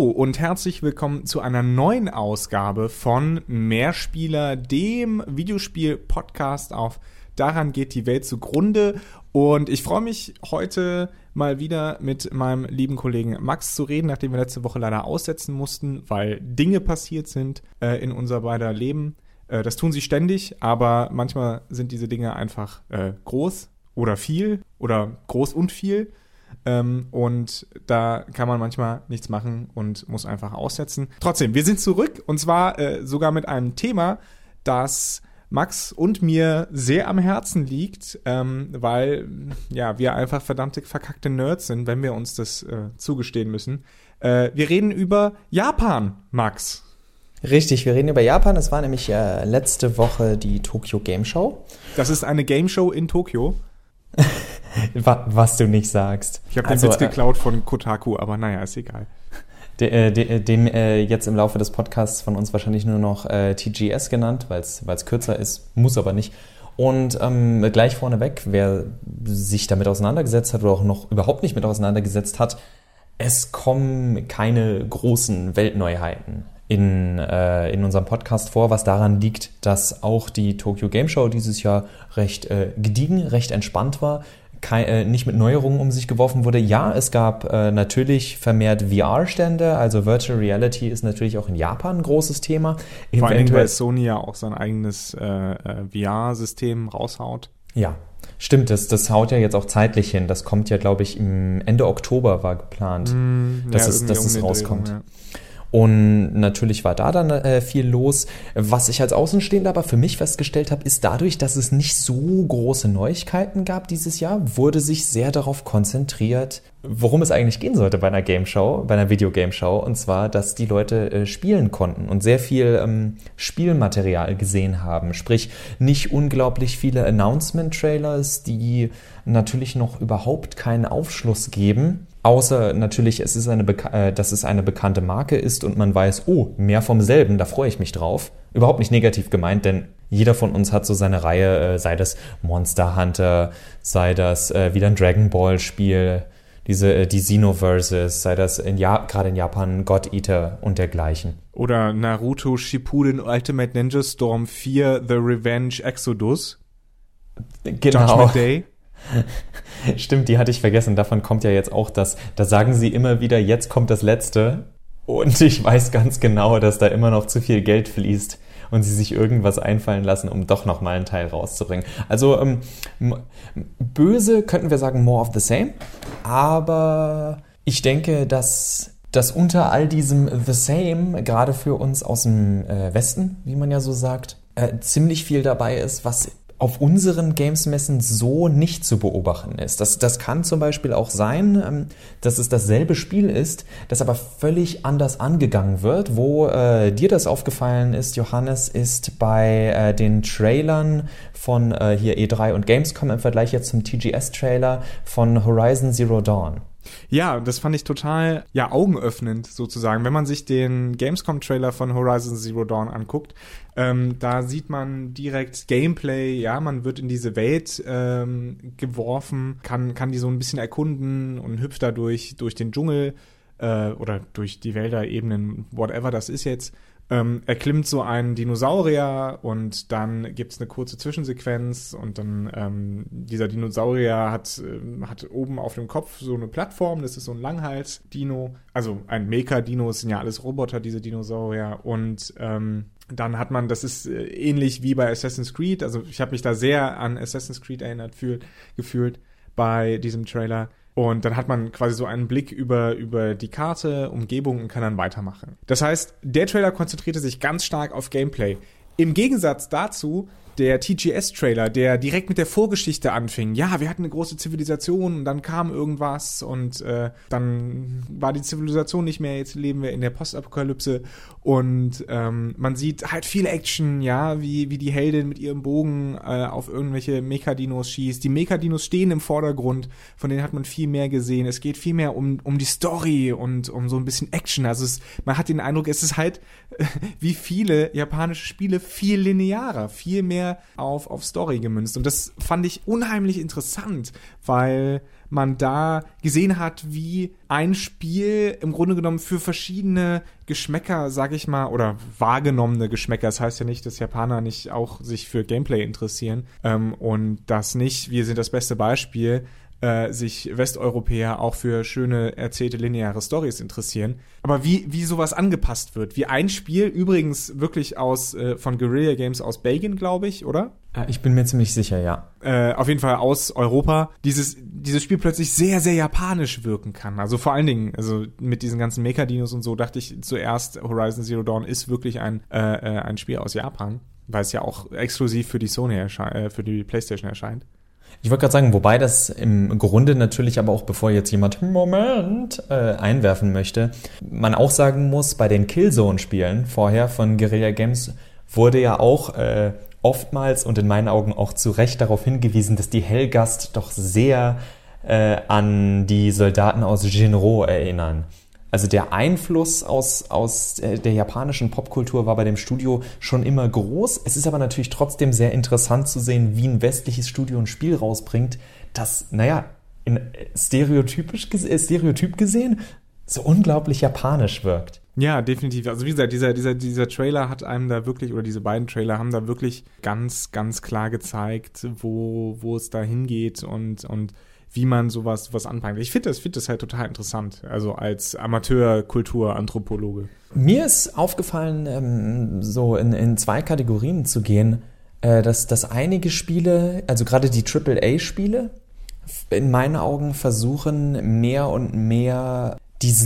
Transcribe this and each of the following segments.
Hallo und herzlich willkommen zu einer neuen Ausgabe von Mehrspieler, dem Videospiel-Podcast auf Daran geht die Welt zugrunde. Und ich freue mich heute mal wieder mit meinem lieben Kollegen Max zu reden, nachdem wir letzte Woche leider aussetzen mussten, weil Dinge passiert sind in unser beider Leben. Das tun sie ständig, aber manchmal sind diese Dinge einfach groß oder viel oder groß und viel. Und da kann man manchmal nichts machen und muss einfach aussetzen. Trotzdem, wir sind zurück und zwar sogar mit einem Thema, das Max und mir sehr am Herzen liegt, weil ja wir einfach verdammte verkackte Nerds sind, wenn wir uns das zugestehen müssen. Wir reden über Japan, Max. Richtig, wir reden über Japan. Es war nämlich letzte Woche die Tokyo Game Show. Das ist eine Game Show in Tokio. Was du nicht sagst. Ich habe den Witz geklaut von Kotaku, aber naja, ist egal. Dem jetzt im Laufe des Podcasts von uns wahrscheinlich nur noch TGS genannt, weil es kürzer ist, muss aber nicht. Und gleich vorneweg, wer sich damit auseinandergesetzt hat oder auch noch überhaupt nicht mit auseinandergesetzt hat, es kommen keine großen Weltneuheiten in unserem Podcast vor, was daran liegt, dass auch die Tokyo Game Show dieses Jahr recht gediegen, recht entspannt war, nicht mit Neuerungen um sich geworfen wurde. Ja, es gab natürlich vermehrt VR-Stände, also Virtual Reality ist natürlich auch in Japan ein großes Thema. Vor allem, weil Sony ja auch sein eigenes VR-System raushaut. Ja, stimmt, das haut ja jetzt auch zeitlich hin. Das kommt ja, glaube ich, im Ende Oktober war geplant, dass es rauskommt. Ja. Und natürlich war da dann viel los. Was ich als Außenstehender aber für mich festgestellt habe, ist dadurch, dass es nicht so große Neuigkeiten gab dieses Jahr, wurde sich sehr darauf konzentriert, worum es eigentlich gehen sollte bei einer Game Show, bei einer Videogame Show. Und zwar, dass die Leute spielen konnten und sehr viel Spielmaterial gesehen haben. Sprich, nicht unglaublich viele Announcement-Trailers, die natürlich noch überhaupt keinen Aufschluss geben. Außer natürlich, dass es eine bekannte Marke ist und man weiß, oh, mehr vom selben, da freue ich mich drauf. Überhaupt nicht negativ gemeint, denn jeder von uns hat so seine Reihe, sei das Monster Hunter, sei das wieder ein Dragon Ball Spiel, die Xenoverses, sei das gerade in Japan God Eater und dergleichen. Oder Naruto Shippuden Ultimate Ninja Storm 4 The Revenge Exodus. Genau. Judgment Day. Stimmt, die hatte ich vergessen. Davon kommt ja jetzt auch da sagen sie immer wieder, jetzt kommt das Letzte. Und ich weiß ganz genau, dass da immer noch zu viel Geld fließt und sie sich irgendwas einfallen lassen, um doch noch mal einen Teil rauszubringen. Also böse könnten wir sagen, more of the same. Aber ich denke, dass unter all diesem the same, gerade für uns aus dem Westen, wie man ja so sagt, ziemlich viel dabei ist, was auf unseren Games-Messen so nicht zu beobachten ist. Das kann zum Beispiel auch sein, dass es dasselbe Spiel ist, das aber völlig anders angegangen wird. Wo dir das aufgefallen ist, Johannes, ist bei den Trailern von hier E3 und Gamescom im Vergleich jetzt zum TGS-Trailer von Horizon Zero Dawn. Ja, das fand ich total augenöffnend sozusagen. Wenn man sich den Gamescom-Trailer von Horizon Zero Dawn anguckt, da sieht man direkt Gameplay, ja, man wird in diese Welt geworfen, kann die so ein bisschen erkunden und hüpft da durch den Dschungel oder durch die Wälder, Ebenen, whatever das ist jetzt. Erklimmt so einen Dinosaurier und dann gibt's eine kurze Zwischensequenz und dann dieser Dinosaurier hat oben auf dem Kopf so eine Plattform, das ist so ein Langhals-Dino, also ein Mecha-Dino, es sind ja alles Roboter, diese Dinosaurier und dann hat man, das ist ähnlich wie bei Assassin's Creed, also ich habe mich da sehr an Assassin's Creed erinnert gefühlt bei diesem Trailer. Und dann hat man quasi so einen Blick über die Karte, Umgebung und kann dann weitermachen. Das heißt, der Trailer konzentrierte sich ganz stark auf Gameplay. Im Gegensatz dazu der TGS-Trailer, der direkt mit der Vorgeschichte anfing. Ja, wir hatten eine große Zivilisation und dann kam irgendwas und dann war die Zivilisation nicht mehr, jetzt leben wir in der Postapokalypse und man sieht halt viel Action, ja, wie die Heldin mit ihrem Bogen auf irgendwelche Mechadinos schießt. Die Mechadinos stehen im Vordergrund, von denen hat man viel mehr gesehen. Es geht viel mehr um die Story und um so ein bisschen Action. Also man hat den Eindruck, es ist halt wie viele japanische Spiele viel linearer, viel mehr auf Story gemünzt. Und das fand ich unheimlich interessant, weil man da gesehen hat, wie ein Spiel im Grunde genommen für verschiedene Geschmäcker, sag ich mal, oder wahrgenommene Geschmäcker, das heißt ja nicht, dass Japaner nicht auch sich für Gameplay interessieren und das nicht, wir sind das beste Beispiel, sich Westeuropäer auch für schöne erzählte lineare Storys interessieren. Aber wie sowas angepasst wird, wie ein Spiel, übrigens wirklich von Guerrilla Games aus Belgien, glaube ich, oder? Ich bin mir ziemlich sicher, ja. Auf jeden Fall aus Europa, dieses Spiel plötzlich sehr, sehr japanisch wirken kann. Also vor allen Dingen, also mit diesen ganzen Mecha-Dinos und so, dachte ich zuerst, Horizon Zero Dawn ist wirklich ein Spiel aus Japan, weil es ja auch exklusiv für die für die PlayStation erscheint. Ich wollte gerade sagen, wobei das im Grunde natürlich aber auch, bevor jetzt jemand einwerfen möchte, man auch sagen muss, bei den Killzone-Spielen vorher von Guerrilla Games wurde ja auch oftmals und in meinen Augen auch zu Recht darauf hingewiesen, dass die Helghast doch sehr an die Soldaten aus Shinro erinnern. Also der Einfluss aus der japanischen Popkultur war bei dem Studio schon immer groß. Es ist aber natürlich trotzdem sehr interessant zu sehen, wie ein westliches Studio ein Spiel rausbringt, das, stereotyp gesehen, so unglaublich japanisch wirkt. Ja, definitiv. Also wie gesagt, dieser Trailer hat einem da wirklich, oder diese beiden Trailer haben da wirklich ganz, ganz klar gezeigt, wo es da hingeht und wie man sowas anpackt. Ich finde das halt total interessant, also als Amateur-Kultur-Anthropologe. Mir ist aufgefallen, so in zwei Kategorien zu gehen, dass einige Spiele, also gerade die AAA-Spiele, in meinen Augen versuchen mehr und mehr dieses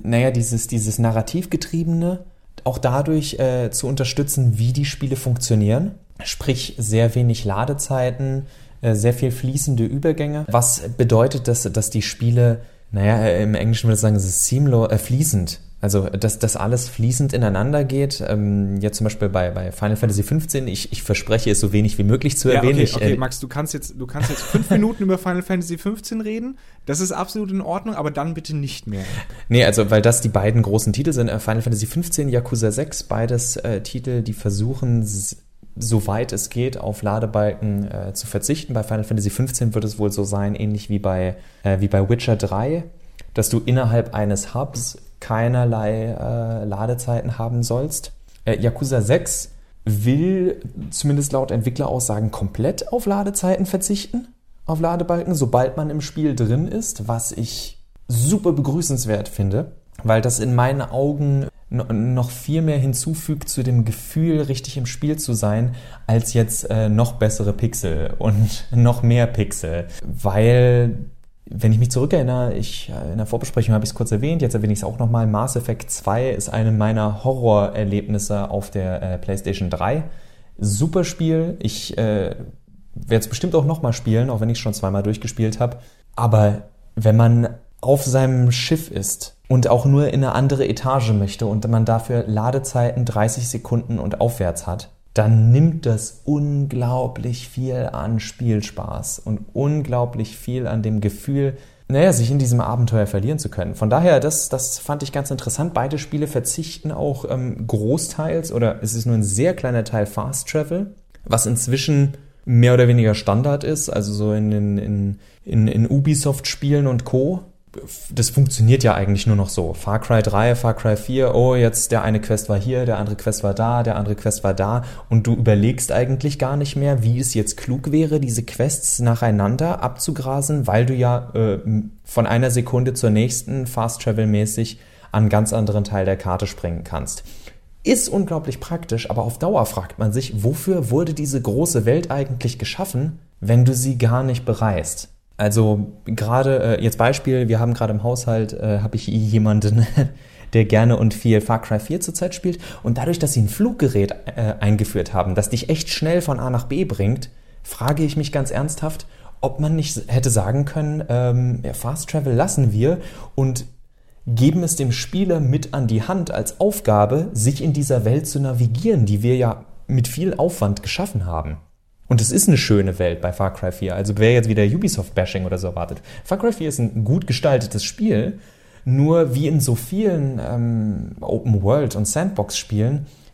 Narrativgetriebene auch dadurch zu unterstützen, wie die Spiele funktionieren. Sprich, sehr wenig Ladezeiten, sehr viel fließende Übergänge, was bedeutet, dass die Spiele, im Englischen würde ich sagen, es ist fließend, also dass alles fließend ineinander geht. Jetzt zum Beispiel bei Final Fantasy 15, ich verspreche es so wenig wie möglich zu erwähnen. Okay, Max, du kannst jetzt 5 Minuten über Final Fantasy 15 reden, das ist absolut in Ordnung, aber dann bitte nicht mehr. Nee, also weil das die beiden großen Titel sind, Final Fantasy 15, Yakuza 6, beides Titel, die versuchen, soweit es geht, auf Ladebalken zu verzichten. Bei Final Fantasy 15 wird es wohl so sein, ähnlich wie bei Witcher 3, dass du innerhalb eines Hubs keinerlei Ladezeiten haben sollst. Yakuza 6 will, zumindest laut Entwickleraussagen, komplett auf Ladezeiten verzichten, auf Ladebalken, sobald man im Spiel drin ist, was ich super begrüßenswert finde, weil das in meinen Augen noch viel mehr hinzufügt zu dem Gefühl, richtig im Spiel zu sein, als jetzt noch bessere Pixel und noch mehr Pixel. Weil, wenn ich mich zurückerinnere, in der Vorbesprechung habe ich es kurz erwähnt, jetzt erwähne ich es auch nochmal, Mass Effect 2 ist eine meiner Horrorerlebnisse auf der PlayStation 3. Super Spiel, ich werde es bestimmt auch nochmal spielen, auch wenn ich es schon zweimal durchgespielt habe. Aber wenn man auf seinem Schiff ist und auch nur in eine andere Etage möchte und man dafür Ladezeiten 30 Sekunden und aufwärts hat, dann nimmt das unglaublich viel an Spielspaß und unglaublich viel an dem Gefühl, sich in diesem Abenteuer verlieren zu können. Von daher, das fand ich ganz interessant. Beide Spiele verzichten auch großteils, oder es ist nur ein sehr kleiner Teil Fast Travel, was inzwischen mehr oder weniger Standard ist, also so in Ubisoft-Spielen und Co., das funktioniert ja eigentlich nur noch so. Far Cry 3, Far Cry 4, jetzt der eine Quest war hier, der andere Quest war da, der andere Quest war da und du überlegst eigentlich gar nicht mehr, wie es jetzt klug wäre, diese Quests nacheinander abzugrasen, weil du ja von einer Sekunde zur nächsten Fast-Travel-mäßig an einen ganz anderen Teil der Karte springen kannst. Ist unglaublich praktisch, aber auf Dauer fragt man sich, wofür wurde diese große Welt eigentlich geschaffen, wenn du sie gar nicht bereist? Also gerade, jetzt Beispiel, wir haben gerade im Haushalt, habe ich jemanden, der gerne und viel Far Cry 4 zurzeit spielt. Und dadurch, dass sie ein Fluggerät eingeführt haben, das dich echt schnell von A nach B bringt, frage ich mich ganz ernsthaft, ob man nicht hätte sagen können, Fast Travel lassen wir und geben es dem Spieler mit an die Hand als Aufgabe, sich in dieser Welt zu navigieren, die wir ja mit viel Aufwand geschaffen haben. Und es ist eine schöne Welt bei Far Cry 4. Also wer jetzt wieder Ubisoft-Bashing oder so erwartet. Far Cry 4 ist ein gut gestaltetes Spiel, nur wie in so vielen Open-World- und Sandbox-Spielen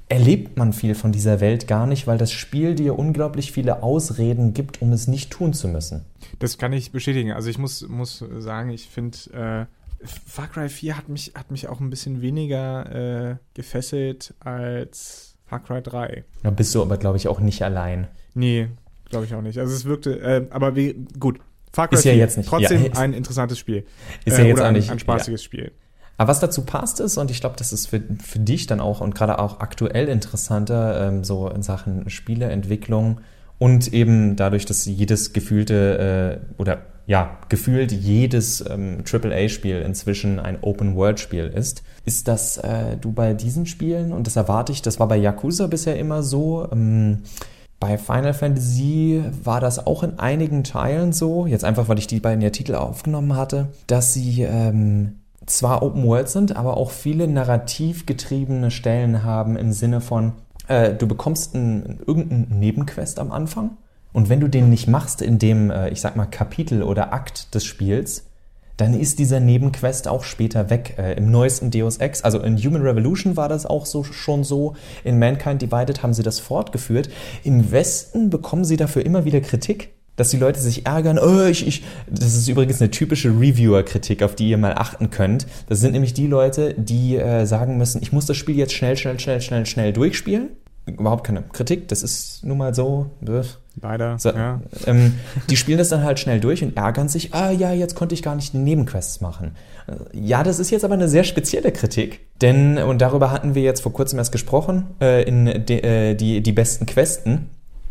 erlebt man viel von dieser Welt gar nicht, weil das Spiel dir unglaublich viele Ausreden gibt, um es nicht tun zu müssen. Das kann ich bestätigen. Also ich muss sagen, ich finde, Far Cry 4 hat mich auch ein bisschen weniger gefesselt als Far Cry 3. Da bist du aber, glaube ich, auch nicht allein. Nee, glaube ich auch nicht. Also es wirkte, aber gut. Far Cry ist 4, ja jetzt nicht, trotzdem ein interessantes Spiel. Ist ja jetzt oder auch nicht ein spaßiges Spiel. Aber was dazu passt ist, und ich glaube, das ist für dich dann auch und gerade auch aktuell interessanter, so in Sachen Spieleentwicklung und eben dadurch, dass jedes gefühlt jedes AAA-Spiel inzwischen ein Open-World-Spiel ist, dass du bei diesen Spielen, und das erwarte ich, das war bei Yakuza bisher immer so, bei Final Fantasy war das auch in einigen Teilen so, jetzt einfach, weil ich die beiden Titel aufgenommen hatte, dass sie zwar Open World sind, aber auch viele narrativ getriebene Stellen haben im Sinne von, du bekommst irgendeinen Nebenquest am Anfang und wenn du den nicht machst in dem, ich sag mal, Kapitel oder Akt des Spiels, dann ist dieser Nebenquest auch später weg. Im neuesten Deus Ex, also in Human Revolution war das auch schon so, in Mankind Divided haben sie das fortgeführt. Im Westen bekommen sie dafür immer wieder Kritik, dass die Leute sich ärgern, das ist übrigens eine typische Reviewer-Kritik, auf die ihr mal achten könnt. Das sind nämlich die Leute, die sagen müssen, ich muss das Spiel jetzt schnell durchspielen. Überhaupt keine Kritik, das ist nun mal so. Leider, so, ja. Die spielen das dann halt schnell durch und ärgern sich, jetzt konnte ich gar nicht die Nebenquests machen. Ja, das ist jetzt aber eine sehr spezielle Kritik, und darüber hatten wir jetzt vor kurzem erst gesprochen, in die besten Questen.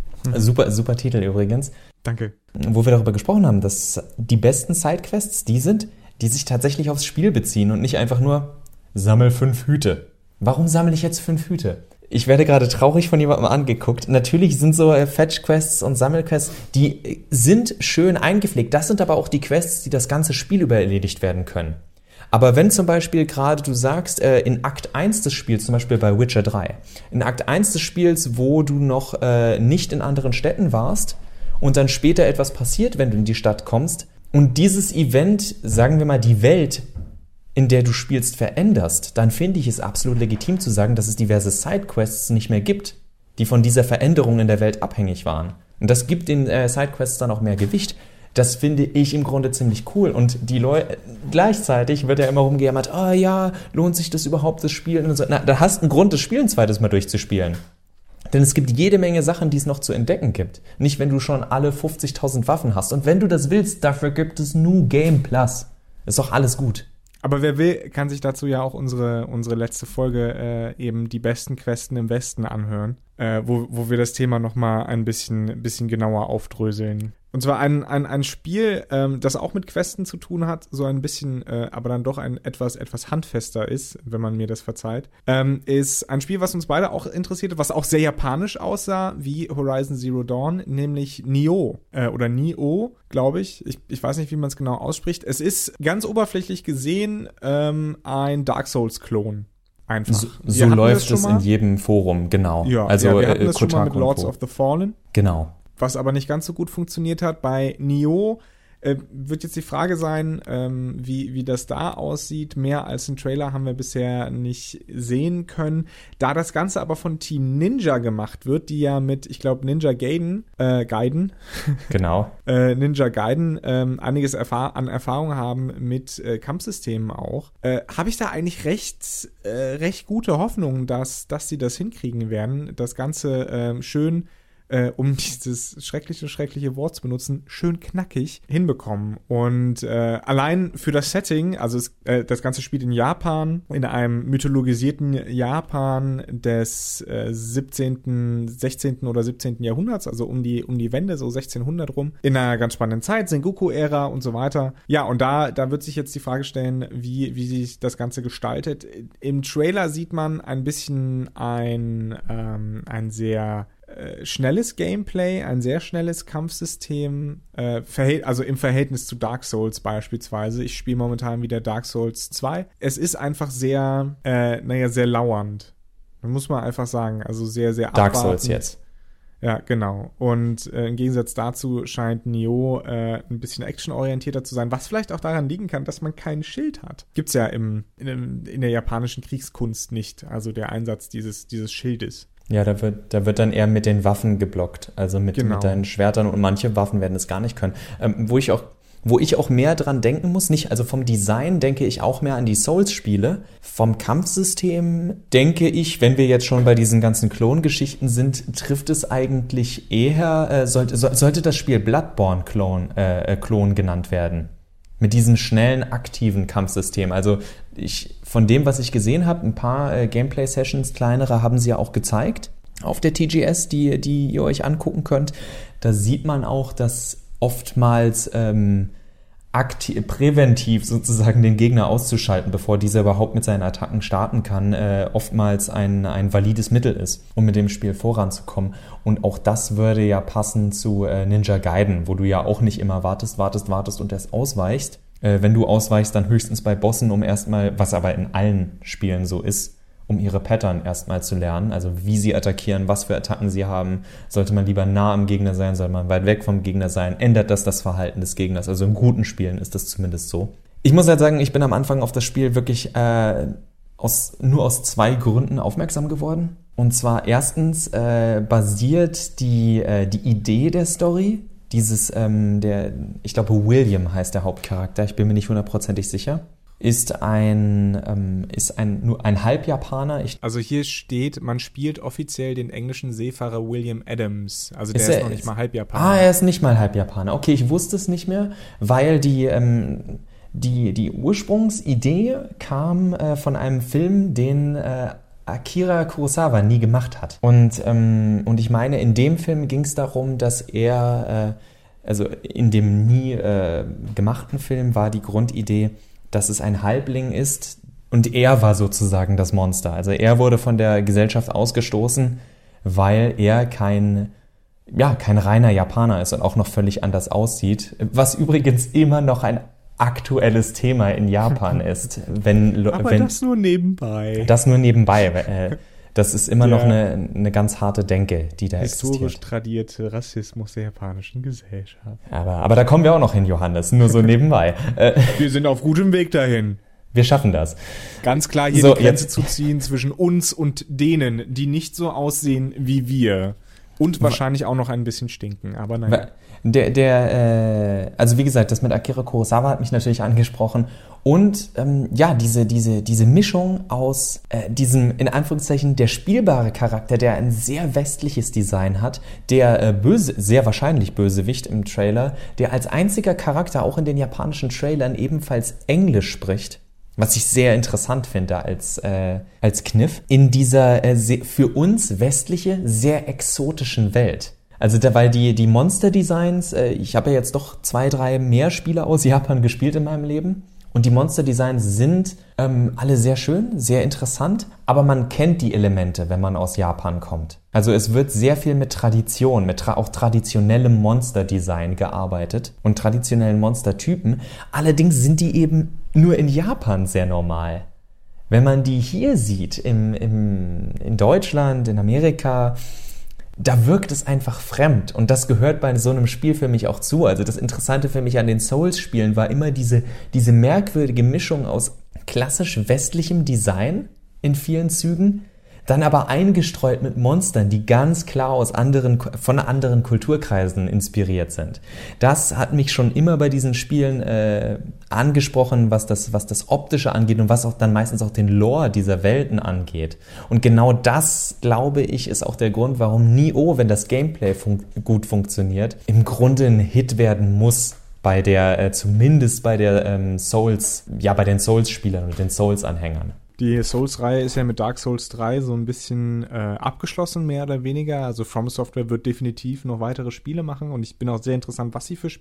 Super Titel übrigens. Danke. Wo wir darüber gesprochen haben, dass die besten Sidequests die sind, die sich tatsächlich aufs Spiel beziehen und nicht einfach nur sammel 5 Hüte. Warum sammle ich jetzt 5 Hüte? Ich werde gerade traurig von jemandem angeguckt. Natürlich sind so Fetch-Quests und Sammelquests, die sind schön eingepflegt. Das sind aber auch die Quests, die das ganze Spiel über erledigt werden können. Aber wenn zum Beispiel gerade du sagst, in Akt 1 des Spiels, zum Beispiel bei Witcher 3, in Akt 1 des Spiels, wo du noch nicht in anderen Städten warst und dann später etwas passiert, wenn du in die Stadt kommst und dieses Event, sagen wir mal die Welt, in der du spielst, veränderst, dann finde ich es absolut legitim zu sagen, dass es diverse Sidequests nicht mehr gibt, die von dieser Veränderung in der Welt abhängig waren. Und das gibt den Sidequests dann auch mehr Gewicht. Das finde ich im Grunde ziemlich cool. Und die Leute, gleichzeitig wird ja immer rumgejammert, lohnt sich das überhaupt, das Spielen? Und so. Na, da hast du einen Grund, das Spiel ein zweites Mal durchzuspielen. Denn es gibt jede Menge Sachen, die es noch zu entdecken gibt. Nicht, wenn du schon alle 50.000 Waffen hast. Und wenn du das willst, dafür gibt es New Game Plus. Ist doch alles gut. Aber wer will, kann sich dazu ja auch unsere letzte Folge eben die besten Questen im Westen anhören, wo wir das Thema nochmal ein bisschen genauer aufdröseln. Und zwar ein Spiel, das auch mit Questen zu tun hat, so ein bisschen, aber dann doch ein etwas handfester ist, wenn man mir das verzeiht, ist ein Spiel, was uns beide auch interessierte, was auch sehr japanisch aussah, wie Horizon Zero Dawn, nämlich Nioh, oder Nioh, glaube ich. Ich weiß nicht, wie man es genau ausspricht. Es ist ganz oberflächlich gesehen ein Dark Souls-Klon. Einfach. So läuft es in jedem Forum, genau. Ja, also wir hatten das Kotaku schon mal mit Lords of the Fallen. Genau. Was aber nicht ganz so gut funktioniert hat. Bei Nioh wird jetzt die Frage sein, wie das da aussieht. Mehr als einen Trailer haben wir bisher nicht sehen können. Da das Ganze aber von Team Ninja gemacht wird, die ja mit, ich glaube, Ninja Gaiden, genau. Ninja Gaiden einiges an Erfahrung haben mit Kampfsystemen auch, habe ich da eigentlich recht gute Hoffnung, dass sie das hinkriegen werden. Das Ganze schön um dieses schreckliche Wort zu benutzen, schön knackig hinbekommen. Und allein für das Setting, also das Ganze spielt in Japan, in einem mythologisierten Japan des 16. oder 17. Jahrhunderts, also um die Wende, so 1600 rum, in einer ganz spannenden Zeit, Sengoku-Ära und so weiter. Ja, und da wird sich jetzt die Frage stellen, wie sich das Ganze gestaltet. Im Trailer sieht man ein bisschen ein sehr schnelles Gameplay, ein sehr schnelles Kampfsystem, also im Verhältnis zu Dark Souls beispielsweise. Ich spiele momentan wieder Dark Souls 2. Es ist einfach sehr, sehr lauernd. Muss man einfach sagen. Also sehr, sehr Dark abwartend. Souls jetzt. Ja, genau. Und im Gegensatz dazu scheint Nioh ein bisschen actionorientierter zu sein, was vielleicht auch daran liegen kann, dass man kein Schild hat. Gibt's ja in der japanischen Kriegskunst nicht, also der Einsatz dieses Schildes. Ja, da wird dann eher mit den Waffen geblockt, also mit deinen Schwertern, und manche Waffen werden es gar nicht können. Wo ich auch mehr dran denken muss, also vom Design denke ich auch mehr an die Souls-Spiele. Vom Kampfsystem denke ich, wenn wir jetzt schon bei diesen ganzen Klongeschichten sind, trifft es eigentlich eher, sollte das Spiel Bloodborne-Klon genannt werden. Mit diesem schnellen, aktiven Kampfsystem. Also von dem, was ich gesehen habe, ein paar Gameplay-Sessions, kleinere, haben sie ja auch gezeigt auf der TGS, die ihr euch angucken könnt. Da sieht man auch, dass oftmals präventiv sozusagen den Gegner auszuschalten, bevor dieser überhaupt mit seinen Attacken starten kann, oftmals ein valides Mittel ist, um mit dem Spiel voranzukommen. Und auch das würde ja passen zu Ninja Gaiden, wo du ja auch nicht immer wartest und erst ausweichst. Wenn du ausweichst, dann höchstens bei Bossen, um erstmal, was aber in allen Spielen so ist, um ihre Pattern erstmal zu lernen, also wie sie attackieren, was für Attacken sie haben. Sollte man lieber nah am Gegner sein, sollte man weit weg vom Gegner sein, ändert das Verhalten des Gegners. Also in guten Spielen ist das zumindest so. Ich muss halt sagen, ich bin am Anfang auf das Spiel wirklich nur aus 2 Gründen aufmerksam geworden. Und zwar erstens basiert die Idee der Story, ich glaube William heißt der Hauptcharakter, ich bin mir nicht 100% sicher, ist nur ein Halbjapaner. Also hier steht, man spielt offiziell den englischen Seefahrer William Adams. Also der ist noch nicht mal Halbjapaner. Er ist nicht mal Halbjapaner. Okay, ich wusste es nicht mehr, weil die Ursprungsidee kam von einem Film, den Akira Kurosawa nie gemacht hat. Und ich meine, in dem Film ging es darum, dass er, also in dem nie gemachten Film war die Grundidee, dass es ein Halbling ist und er war sozusagen das Monster. Also er wurde von der Gesellschaft ausgestoßen, weil er kein reiner Japaner ist und auch noch völlig anders aussieht. Was übrigens immer noch ein aktuelles Thema in Japan ist. Das nur nebenbei. Das nur nebenbei. Das ist immer noch eine ganz harte Denke, die da existiert. Historisch tradierte Rassismus der japanischen Gesellschaft. Aber da kommen wir auch noch hin, Johannes, nur so nebenbei. Wir sind auf gutem Weg dahin. Wir schaffen das. Ganz klar hier die Grenze zu ziehen zwischen uns und denen, die nicht so aussehen wie wir. Und wahrscheinlich auch noch ein bisschen stinken, aber nein. Also wie gesagt, das mit Akira Kurosawa hat mich natürlich angesprochen. Und diese Mischung aus diesem, in Anführungszeichen, der spielbare Charakter, der ein sehr westliches Design hat, der sehr wahrscheinlich Bösewicht im Trailer, der als einziger Charakter auch in den japanischen Trailern ebenfalls Englisch spricht, was ich sehr interessant finde als Kniff, in dieser für uns westliche, sehr exotischen Welt. Also weil die Monster-Designs, ich habe ja jetzt doch 2, 3 mehr Spiele aus Japan gespielt in meinem Leben. Und die Monster-Designs sind alle sehr schön, sehr interessant, aber man kennt die Elemente, wenn man aus Japan kommt. Also es wird sehr viel mit Tradition, mit auch traditionellem Monster-Design gearbeitet und traditionellen Monstertypen. Allerdings sind die eben nur in Japan sehr normal. Wenn man die hier sieht, in Deutschland, in Amerika, da wirkt es einfach fremd. Und das gehört bei so einem Spiel für mich auch zu. Also das Interessante für mich an den Souls-Spielen war immer diese merkwürdige Mischung aus klassisch westlichem Design in vielen Zügen, dann aber eingestreut mit Monstern, die ganz klar von anderen Kulturkreisen inspiriert sind. Das hat mich schon immer bei diesen Spielen angesprochen, was das Optische angeht und was auch dann meistens auch den Lore dieser Welten angeht. Und genau das, glaube ich, ist auch der Grund, warum Nioh, wenn das Gameplay gut funktioniert, im Grunde ein Hit werden muss zumindest bei der bei den Souls-Spielern und den Souls-Anhängern. Die Souls-Reihe ist ja mit Dark Souls 3 so ein bisschen abgeschlossen, mehr oder weniger. Also From Software wird definitiv noch weitere Spiele machen und ich bin auch sehr interessiert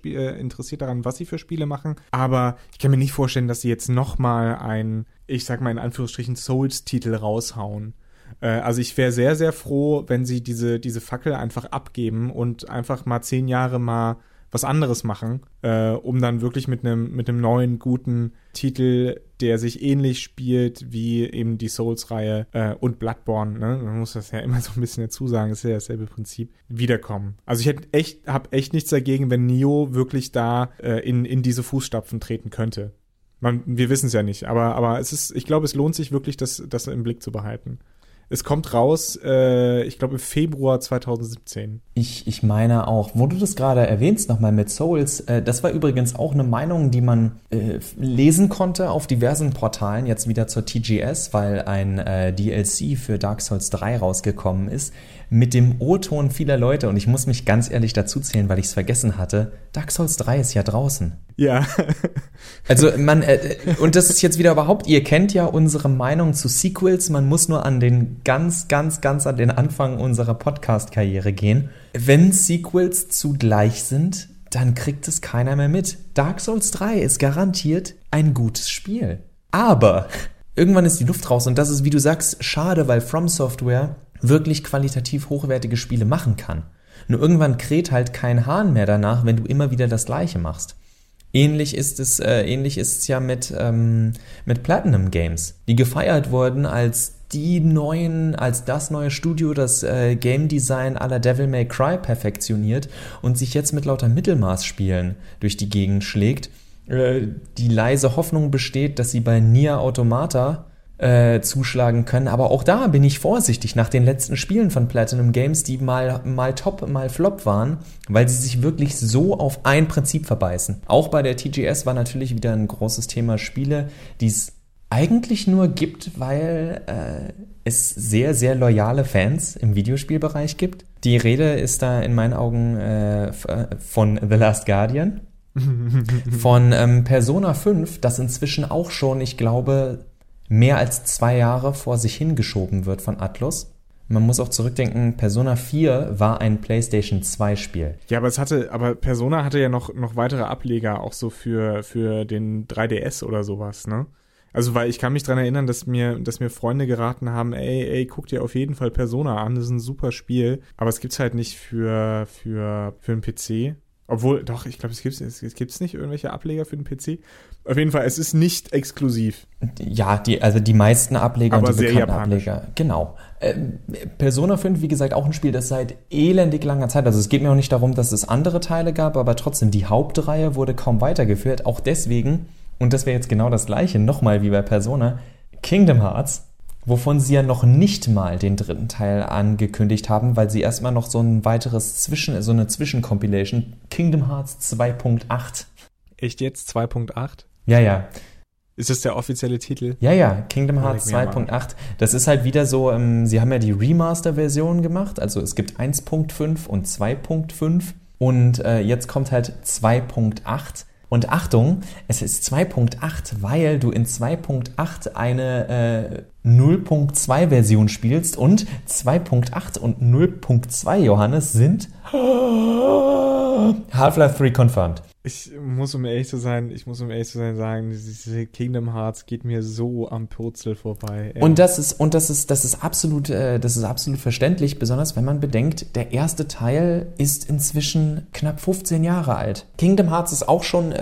daran, was sie für Spiele machen. Aber ich kann mir nicht vorstellen, dass sie jetzt nochmal ich sag mal in Anführungsstrichen, Souls-Titel raushauen. Also ich wäre sehr, sehr froh, wenn sie diese Fackel einfach abgeben und einfach mal 10 Jahre mal was anderes machen, um dann wirklich mit einem neuen, guten Titel der sich ähnlich spielt wie eben die Souls-Reihe und Bloodborne, ne? Man muss das ja immer so ein bisschen dazu sagen, ist ja dasselbe Prinzip, wiederkommen. Also ich habe echt nichts dagegen, wenn Nioh wirklich da in diese Fußstapfen treten könnte. Wir wissen es ja nicht, aber ich glaube, es lohnt sich wirklich, das im Blick zu behalten. Es kommt raus, ich glaube, im Februar 2017. Ich meine auch, wo du das gerade erwähnst, nochmal mit Souls, das war übrigens auch eine Meinung, die man lesen konnte auf diversen Portalen, jetzt wieder zur TGS, weil ein DLC für Dark Souls 3 rausgekommen ist, mit dem O-Ton vieler Leute. Und ich muss mich ganz ehrlich dazu zählen, weil ich es vergessen hatte, Dark Souls 3 ist ja draußen. Ja. Also und das ist jetzt wieder überhaupt, ihr kennt ja unsere Meinung zu Sequels, man muss nur an den ganz an den Anfang unserer Podcast-Karriere gehen. Wenn Sequels zugleich sind, dann kriegt es keiner mehr mit. Dark Souls 3 ist garantiert ein gutes Spiel. Aber irgendwann ist die Luft raus und das ist, wie du sagst, schade, weil From Software wirklich qualitativ hochwertige Spiele machen kann. Nur irgendwann kräht halt kein Hahn mehr danach, wenn du immer wieder das Gleiche machst. Ähnlich ist es ja mit Platinum Games, die gefeiert wurden als das neue Studio, das Game Design à la Devil May Cry perfektioniert und sich jetzt mit lauter Mittelmaßspielen durch die Gegend schlägt. Die leise Hoffnung besteht, dass sie bei Nier Automata zuschlagen können, aber auch da bin ich vorsichtig nach den letzten Spielen von Platinum Games, die mal top, mal flop waren, weil sie sich wirklich so auf ein Prinzip verbeißen. Auch bei der TGS war natürlich wieder ein großes Thema Spiele, die es eigentlich nur gibt, weil es sehr, sehr loyale Fans im Videospielbereich gibt. Die Rede ist da in meinen Augen von The Last Guardian, von Persona 5, das inzwischen auch schon, ich glaube, mehr als 2 Jahre vor sich hingeschoben wird von Atlus. Man muss auch zurückdenken, Persona 4 war ein PlayStation 2 Spiel. Ja, aber Persona hatte ja noch weitere Ableger, auch so für den 3DS oder sowas, ne? Also, weil ich kann mich dran erinnern, dass mir Freunde geraten haben, ey, guck dir auf jeden Fall Persona an, das ist ein super Spiel, aber es gibt's halt nicht für einen PC. Obwohl, doch, ich glaube, es gibt's nicht irgendwelche Ableger für den PC. Auf jeden Fall, es ist nicht exklusiv. Ja, die meisten Ableger aber und die bekannten japanisch. Ableger. Genau. Persona 5, wie gesagt, auch ein Spiel, das seit elendig langer Zeit, also es geht mir auch nicht darum, dass es andere Teile gab, aber trotzdem, die Hauptreihe wurde kaum weitergeführt. Auch deswegen, und das wäre jetzt genau das Gleiche, nochmal wie bei Persona, Kingdom Hearts, wovon sie ja noch nicht mal den 3. Teil angekündigt haben, weil sie erstmal noch so ein weiteres so eine Zwischencompilation, Kingdom Hearts 2.8. Echt jetzt? 2.8? Ja. Ist das der offizielle Titel? Ja, Kingdom Hearts 2.8. Das ist halt wieder so, sie haben ja die Remaster-Version gemacht, also es gibt 1.5 und 2.5 und jetzt kommt halt 2.8. Und Achtung, es ist 2.8, weil du in 2.8 eine 0.2 Version spielst und 2.8 und 0.2, Johannes, sind Half-Life 3 confirmed. Ich muss, um ehrlich zu sein, sagen, diese Kingdom Hearts geht mir so am Purzel vorbei. Ey. Und das ist absolut verständlich, besonders wenn man bedenkt, der erste Teil ist inzwischen knapp 15 Jahre alt. Kingdom Hearts ist auch schon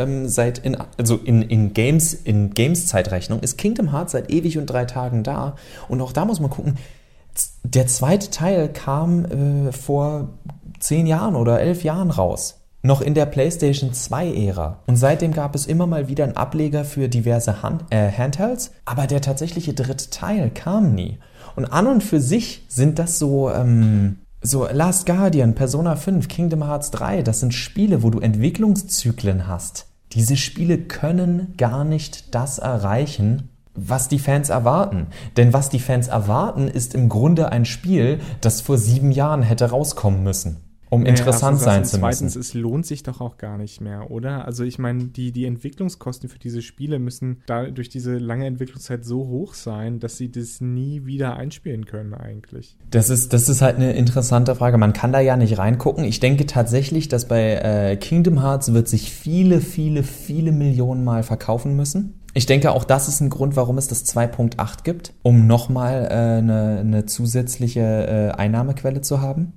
in Games-Zeitrechnung ist Kingdom Hearts seit ewig und 3 Tagen da. Und auch da muss man gucken, der zweite Teil kam vor 10 Jahren oder 11 Jahren raus. Noch in der PlayStation 2-Ära. Und seitdem gab es immer mal wieder einen Ableger für diverse Handhelds, aber der tatsächliche 3. Teil kam nie. Und an und für sich sind das so Last Guardian, Persona 5, Kingdom Hearts 3, das sind Spiele, wo du Entwicklungszyklen hast. Diese Spiele können gar nicht das erreichen, was die Fans erwarten. Denn was die Fans erwarten, ist im Grunde ein Spiel, das vor 7 Jahren hätte rauskommen müssen, um interessant sein zu müssen. Zweitens, es lohnt sich doch auch gar nicht mehr, oder? Also ich meine, die Entwicklungskosten für diese Spiele müssen da durch diese lange Entwicklungszeit so hoch sein, dass sie das nie wieder einspielen können eigentlich. Das ist halt eine interessante Frage. Man kann da ja nicht reingucken. Ich denke tatsächlich, dass bei Kingdom Hearts wird sich viele, viele, viele Millionen Mal verkaufen müssen. Ich denke, auch das ist ein Grund, warum es das 2.8 gibt, um nochmal eine zusätzliche Einnahmequelle zu haben.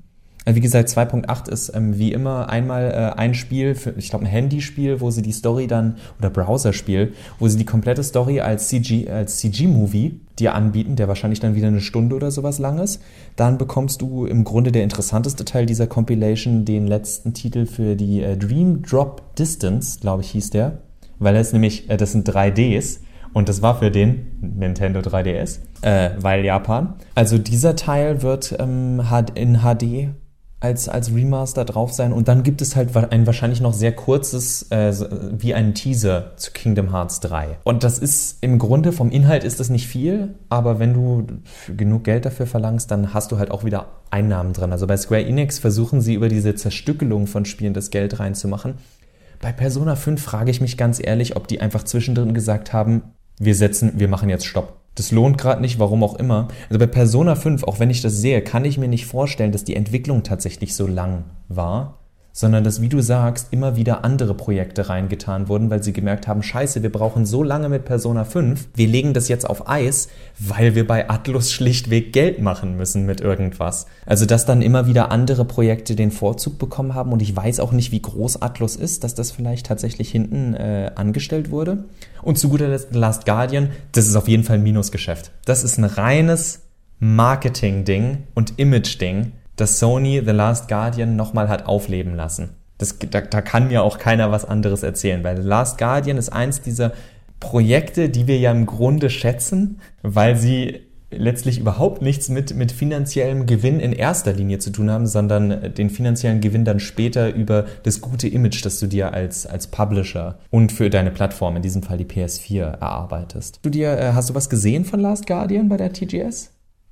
Wie gesagt, 2.8 ist wie immer einmal ein Spiel, ich glaube ein Handyspiel, wo sie die Story dann, oder Browserspiel, wo sie die komplette Story als CG-Movie dir anbieten, der wahrscheinlich dann wieder eine Stunde oder sowas lang ist. Dann bekommst du im Grunde der interessanteste Teil dieser Compilation, den letzten Titel für die Dream Drop Distance, glaube ich hieß der, weil das sind 3Ds. Und das war für den Nintendo 3DS, weil Japan. Also dieser Teil wird in HD als Remaster drauf sein. Und dann gibt es halt ein wahrscheinlich noch sehr kurzes, wie ein Teaser zu Kingdom Hearts 3. Und das ist im Grunde, vom Inhalt ist das nicht viel, aber wenn du genug Geld dafür verlangst, dann hast du halt auch wieder Einnahmen drin. Also bei Square Enix versuchen sie über diese Zerstückelung von Spielen das Geld reinzumachen. Bei Persona 5 frage ich mich ganz ehrlich, ob die einfach zwischendrin gesagt haben, wir machen jetzt Stopp. Das lohnt gerade nicht, warum auch immer. Also bei Persona 5, auch wenn ich das sehe, kann ich mir nicht vorstellen, dass die Entwicklung tatsächlich so lang war, sondern dass, wie du sagst, immer wieder andere Projekte reingetan wurden, weil sie gemerkt haben, scheiße, wir brauchen so lange mit Persona 5, wir legen das jetzt auf Eis, weil wir bei Atlus schlichtweg Geld machen müssen mit irgendwas. Also dass dann immer wieder andere Projekte den Vorzug bekommen haben und ich weiß auch nicht, wie groß Atlus ist, dass das vielleicht tatsächlich hinten angestellt wurde. Und zu guter Letzt Last Guardian, das ist auf jeden Fall ein Minusgeschäft. Das ist ein reines Marketing-Ding und Image-Ding, dass Sony The Last Guardian nochmal hat aufleben lassen. Da kann mir auch keiner was anderes erzählen, weil The Last Guardian ist eins dieser Projekte, die wir ja im Grunde schätzen, weil sie letztlich überhaupt nichts mit finanziellem Gewinn in erster Linie zu tun haben, sondern den finanziellen Gewinn dann später über das gute Image, das du dir als Publisher und für deine Plattform, in diesem Fall die PS4, erarbeitest. Hast du was gesehen von Last Guardian bei der TGS?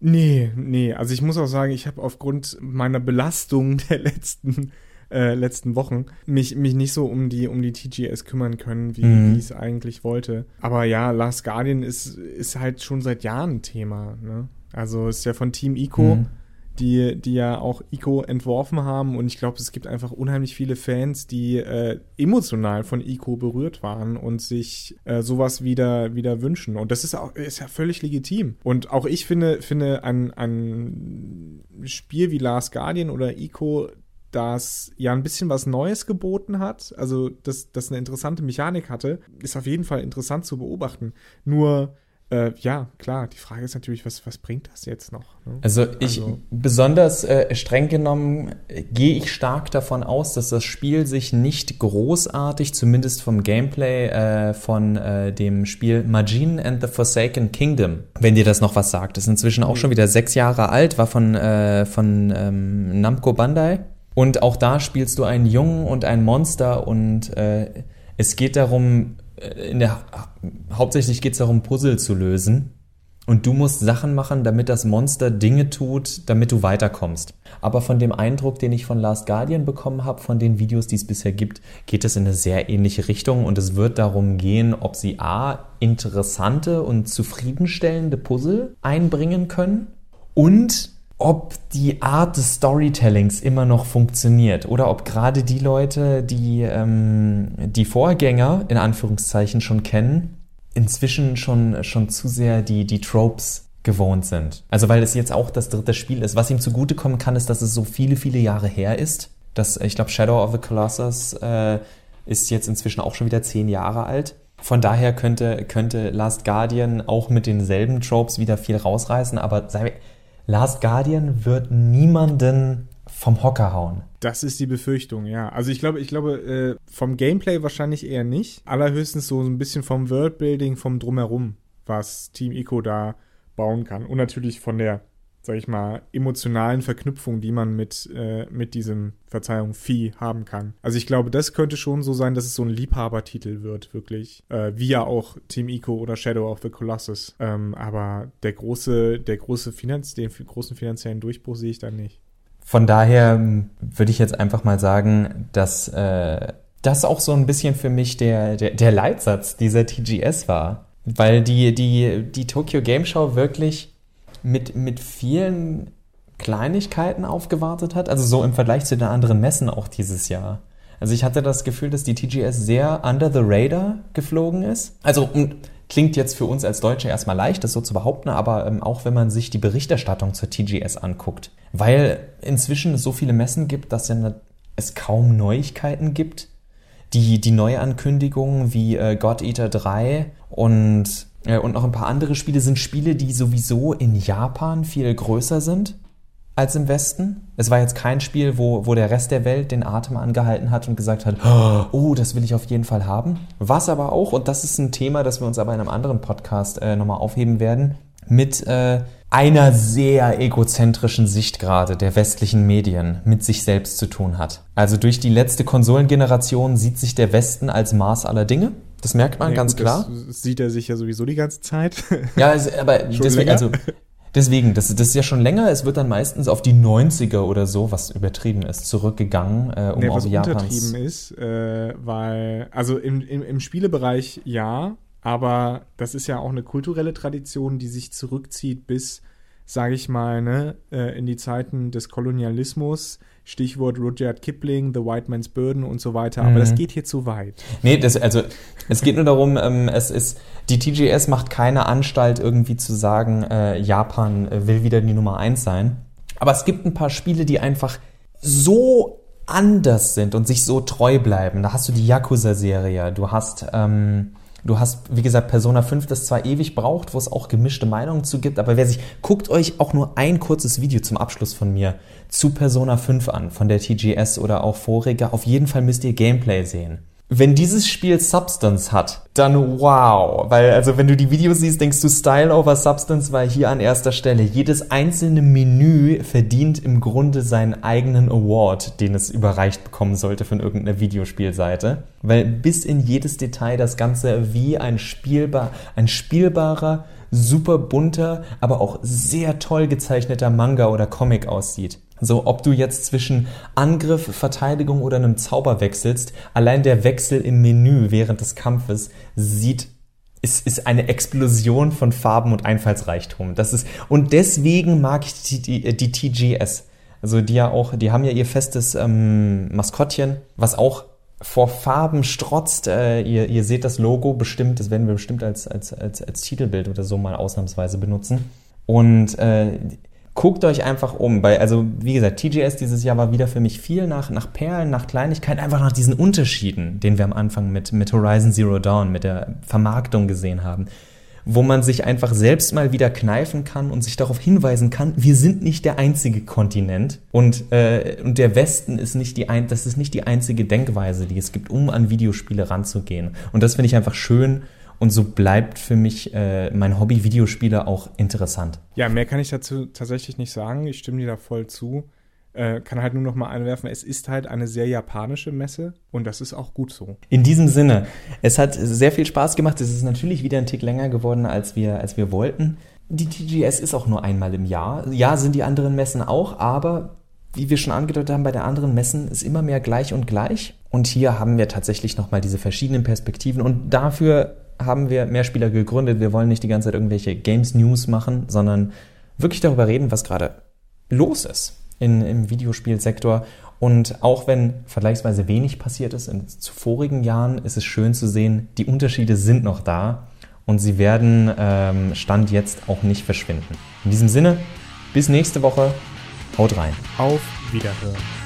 Nee. Also ich muss auch sagen, ich habe aufgrund meiner Belastung der letzten Wochen mich nicht so um die TGS kümmern können, wie ich es eigentlich wollte. Aber ja, Last Guardian ist halt schon seit Jahren ein Thema, ne? Also ist ja von Team Ico, die ja auch Ico entworfen haben und ich glaube, es gibt einfach unheimlich viele Fans, die emotional von Ico berührt waren und sich sowas wieder wünschen. Und das ist ja völlig legitim. Und auch ich finde ein Spiel wie Last Guardian oder Ico, das ja ein bisschen was Neues geboten hat, also das eine interessante Mechanik hatte, ist auf jeden Fall interessant zu beobachten. Nur ja, klar, die Frage ist natürlich, was bringt das jetzt noch? Ne? Also besonders streng genommen gehe ich stark davon aus, dass das Spiel sich nicht großartig, zumindest vom Gameplay von dem Spiel Majin and the Forsaken Kingdom, wenn dir das noch was sagt, ist inzwischen auch schon wieder 6 Jahre alt, war von Namco Bandai. Und auch da spielst du einen Jungen und ein Monster und es geht darum, hauptsächlich geht es darum, Puzzle zu lösen. Und du musst Sachen machen, damit das Monster Dinge tut, damit du weiterkommst. Aber von dem Eindruck, den ich von Last Guardian bekommen habe, von den Videos, die es bisher gibt, geht es in eine sehr ähnliche Richtung. Und es wird darum gehen, ob sie interessante und zufriedenstellende Puzzle einbringen können und ob die Art des Storytellings immer noch funktioniert oder ob gerade die Leute, die die Vorgänger in Anführungszeichen schon kennen, inzwischen schon zu sehr die Tropes gewohnt sind. Also weil es jetzt auch das 3. Spiel ist. Was ihm zugutekommen kann, ist, dass es so viele, viele Jahre her ist. Ich glaube, Shadow of the Colossus ist jetzt inzwischen auch schon wieder 10 Jahre alt. Von daher könnte Last Guardian auch mit denselben Tropes wieder viel rausreißen, aber Last Guardian wird niemanden vom Hocker hauen. Das ist die Befürchtung, ja. Also ich glaube, vom Gameplay wahrscheinlich eher nicht. Allerhöchstens so ein bisschen vom Worldbuilding, vom Drumherum, was Team Ico da bauen kann. Und natürlich von der, sag ich mal, emotionalen Verknüpfung, die man mit diesem, Vieh haben kann. Also ich glaube, das könnte schon so sein, dass es so ein Liebhabertitel wird, wirklich. Wie ja auch Team Ico oder Shadow of the Colossus. Aber den großen finanziellen Durchbruch sehe ich da nicht. Von daher würde ich jetzt einfach mal sagen, dass das auch so ein bisschen für mich der Leitsatz dieser TGS war. Weil die Tokyo Game Show wirklich mit vielen Kleinigkeiten aufgewartet hat, also so im Vergleich zu den anderen Messen auch dieses Jahr. Also ich hatte das Gefühl, dass die TGS sehr under the radar geflogen ist. Also Klingt jetzt für uns als Deutsche erstmal leicht, das so zu behaupten, aber auch wenn man sich die Berichterstattung zur TGS anguckt, weil inzwischen es so viele Messen gibt, dass es kaum Neuigkeiten gibt. Die Neuankündigungen wie God Eater 3 und noch ein paar andere Spiele sind Spiele, die sowieso in Japan viel größer sind als im Westen. Es war jetzt kein Spiel, wo der Rest der Welt den Atem angehalten hat und gesagt hat, oh, das will ich auf jeden Fall haben. Was aber auch, und das ist ein Thema, das wir uns aber in einem anderen Podcast nochmal aufheben werden, mit einer sehr egozentrischen Sicht gerade der westlichen Medien mit sich selbst zu tun hat. Also durch die letzte Konsolengeneration sieht sich der Westen als Maß aller Dinge. Das merkt man ganz klar. Das sieht er sich ja sowieso die ganze Zeit. Ja, aber deswegen, das ist ja schon länger. Es wird dann meistens auf die 90er oder so, was übertrieben ist, zurückgegangen, was untertrieben ist, weil, also im Spielebereich ja, aber das ist ja auch eine kulturelle Tradition, die sich zurückzieht bis, sage ich mal, in die Zeiten des Kolonialismus. Stichwort Rudyard Kipling, The White Man's Burden und so weiter. Aber das geht hier zu weit. Nee, es geht nur darum, die TGS macht keine Anstalt irgendwie zu sagen, Japan will wieder die Nummer 1 sein. Aber es gibt ein paar Spiele, die einfach so anders sind und sich so treu bleiben. Da hast du die Yakuza-Serie, du hast, wie gesagt, Persona 5, das zwar ewig braucht, wo es auch gemischte Meinungen zu gibt, aber guckt euch auch nur ein kurzes Video zum Abschluss von mir zu Persona 5 an, von der TGS oder auch vorige. Auf jeden Fall müsst ihr Gameplay sehen. Wenn dieses Spiel Substance hat, dann wow. Weil, also wenn du die Videos siehst, denkst du Style over Substance, weil hier an erster Stelle jedes einzelne Menü verdient im Grunde seinen eigenen Award, den es überreicht bekommen sollte von irgendeiner Videospielseite. Weil bis in jedes Detail das Ganze wie ein spielbarer, super bunter, aber auch sehr toll gezeichneter Manga oder Comic aussieht. So, ob du jetzt zwischen Angriff, Verteidigung oder einem Zauber wechselst, allein der Wechsel im Menü während des Kampfes ist eine Explosion von Farben und Einfallsreichtum. Und deswegen mag ich die TGS. Also die haben ja ihr festes Maskottchen, was auch vor Farben strotzt. Ihr seht das Logo bestimmt, das werden wir bestimmt als Titelbild oder so mal ausnahmsweise benutzen. Und guckt euch einfach um, weil, also wie gesagt, TGS dieses Jahr war wieder für mich viel nach Perlen, nach Kleinigkeiten, einfach nach diesen Unterschieden, den wir am Anfang mit Horizon Zero Dawn, mit der Vermarktung gesehen haben, wo man sich einfach selbst mal wieder kneifen kann und sich darauf hinweisen kann, wir sind nicht der einzige Kontinent und der Westen ist nicht die einzige Denkweise, die es gibt, um an Videospiele ranzugehen. Und das finde ich einfach schön. Und so bleibt für mich mein Hobby Videospiele auch interessant. Ja, mehr kann ich dazu tatsächlich nicht sagen. Ich stimme dir da voll zu. Kann halt nur noch mal einwerfen, es ist halt eine sehr japanische Messe und das ist auch gut so. In diesem Sinne, es hat sehr viel Spaß gemacht. Es ist natürlich wieder ein Tick länger geworden, als wir wollten. Die TGS ist auch nur einmal im Jahr. Ja, sind die anderen Messen auch, aber wie wir schon angedeutet haben, bei den anderen Messen ist immer mehr gleich und gleich. Und hier haben wir tatsächlich noch mal diese verschiedenen Perspektiven und dafür haben wir Mehrspieler gegründet. Wir wollen nicht die ganze Zeit irgendwelche Games-News machen, sondern wirklich darüber reden, was gerade los ist im Videospielsektor. Und auch wenn vergleichsweise wenig passiert ist in vorigen Jahren, ist es schön zu sehen, die Unterschiede sind noch da und sie werden Stand jetzt auch nicht verschwinden. In diesem Sinne, bis nächste Woche. Haut rein. Auf Wiederhören.